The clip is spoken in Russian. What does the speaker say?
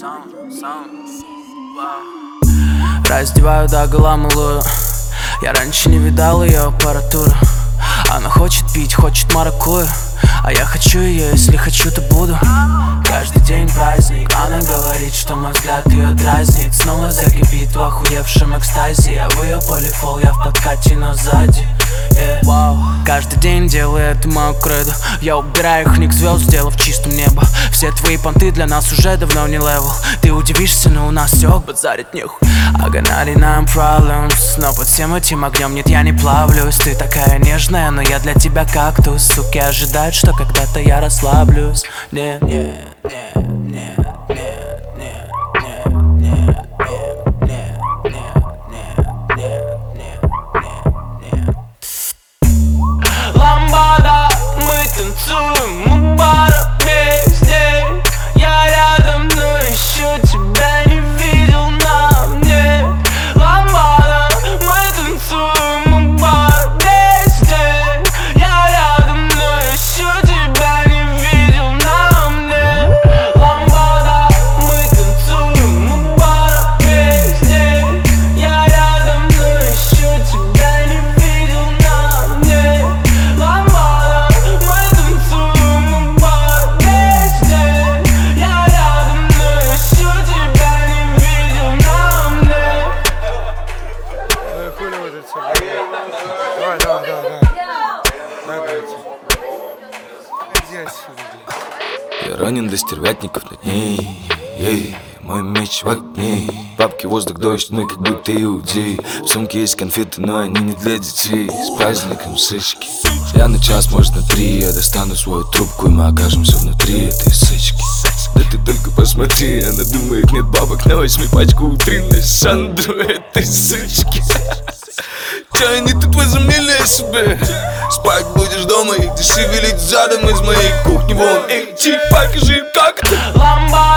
Раздеваю догола малую. Я раньше не видал ее аппаратуру. Она хочет пить, хочет маракую, а я хочу ее, если хочу, то буду. Каждый день праздник. Она говорит, что мой взгляд ее дразнит. Снова закипит в охуевшем экстазе. Я в ее полифол, я в подкате, но сзади. Каждый день делаю это мою кредо. Я убираю их ник звезд, сделав чистым небо. Все твои понты для нас уже давно не левел. Ты удивишься, но у нас все базарить нехуй. I got 99 problems, но под всем этим огнем нет, я не плавлюсь. Ты такая нежная, но я для тебя кактус. Суки ожидают, что когда-то я расслаблюсь. Нет, нет, нет, нет, нет, нет, нет, нет, нет, нет, нет, нет. Ламбада, мы танцуем, мы пара везде. Я рядом, но еще тебя не видел на мне. Ламбада, мы танцуем, мы пара везде. Я рядом, но еще тебя не видел на мне. Ламбада, мы танцуем, мы пара везде. Я рядом, но еще тебя не видел на мне. Ламбада, мы танцуем, мы пара везде. Я рядом, но еще тебя не видел на мне. Хули вот это все. Давай. Иди отсюда, блядь. Я ранен до стервятников над ней. Мой меч в огне. Бабки, воздух, дождь, мы как будто иудеи. В сумке есть конфеты, но они не для детей. С праздником сычки. Я на час, может на 3. Я достану свою трубку, и мы окажемся внутри этой сычки. Да ты только посмотри, она думает, нет бабок, на 8 пачку утренней Сандру этой сычки. Чё они тут возомнили о себе? Спать будешь дома и ты шевелить задом из моей кухни вон. Эй, чик, покажи, как ты. Ламба.